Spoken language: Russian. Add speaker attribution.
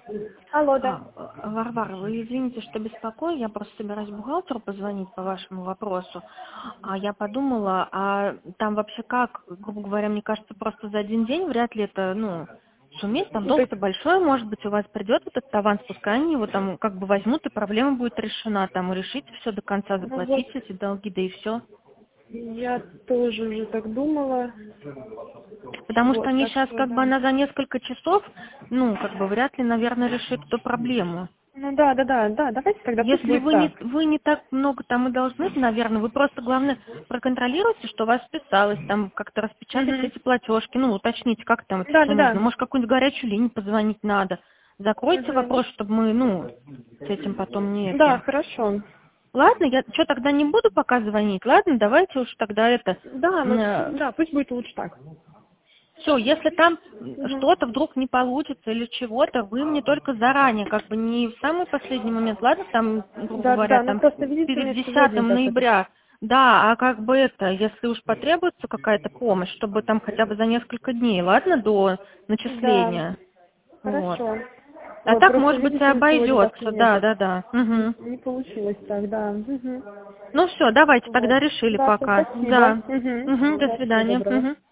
Speaker 1: Алло, да.
Speaker 2: Варвара, вы извините, что беспокою, я просто собираюсь бухгалтеру позвонить по вашему вопросу. А я подумала, а там вообще как, грубо говоря, мне кажется, просто за один день вряд ли это, суметь, там
Speaker 1: Ну, то есть,
Speaker 2: долг-то большой, может быть, у вас придет этот аванс, пускай они его там как бы возьмут, и проблема будет решена, там, и решите все до конца,
Speaker 1: ну вот,
Speaker 2: заплатить эти долги, да и все.
Speaker 1: я тоже уже так думала.
Speaker 2: Потому что
Speaker 1: Вот,
Speaker 2: они
Speaker 1: так
Speaker 2: сейчас,
Speaker 1: что
Speaker 2: как бы,
Speaker 1: да.
Speaker 2: она за несколько часов, как бы, вряд ли, наверное, решит эту проблему.
Speaker 1: Ну да, да, да, да, давайте тогда пусть
Speaker 2: Если
Speaker 1: будет
Speaker 2: вы не,
Speaker 1: так.
Speaker 2: вы не так много там и должны, наверное, вы просто, главное, проконтролируйте, что у вас списалось, там как-то распечатайте
Speaker 1: Угу.
Speaker 2: эти платежки, уточните, как там это
Speaker 1: Да,
Speaker 2: все
Speaker 1: да,
Speaker 2: нужно.
Speaker 1: да.
Speaker 2: Может, какую-нибудь горячую линию позвонить надо. Закройте
Speaker 1: Угу.
Speaker 2: вопрос, чтобы мы, с этим потом не
Speaker 1: Да,
Speaker 2: это.
Speaker 1: хорошо.
Speaker 2: Ладно, я что тогда не буду пока звонить, ладно, давайте уж тогда это.
Speaker 1: Да, ну, да, пусть будет лучше так.
Speaker 2: Все, если там
Speaker 1: Угу.
Speaker 2: что-то вдруг не получится или чего-то, вы мне только заранее, как бы не в самый последний момент, ладно, там, грубо
Speaker 1: Да, да,
Speaker 2: говоря,
Speaker 1: да, ну
Speaker 2: там
Speaker 1: просто видите,
Speaker 2: перед
Speaker 1: мне
Speaker 2: 10
Speaker 1: сегодня так это.
Speaker 2: ноября, да, а как бы это, если уж потребуется какая-то помощь, чтобы там хотя бы за несколько дней, ладно, до
Speaker 1: Да,
Speaker 2: начисления, вот.
Speaker 1: хорошо.
Speaker 2: А
Speaker 1: Вот,
Speaker 2: так,
Speaker 1: просто
Speaker 2: может быть, и
Speaker 1: видите, сегодня так
Speaker 2: обойдется,
Speaker 1: не
Speaker 2: да,
Speaker 1: этот.
Speaker 2: да, да. Мгм.
Speaker 1: Не получилось так, да. Угу.
Speaker 2: Ну все, давайте
Speaker 1: Вот.
Speaker 2: тогда решили
Speaker 1: Да, всё,
Speaker 2: пока.
Speaker 1: спасибо.
Speaker 2: Да.
Speaker 1: Угу.
Speaker 2: Мгм, до
Speaker 1: Да, всего
Speaker 2: свидания.
Speaker 1: доброго.
Speaker 2: Мгм.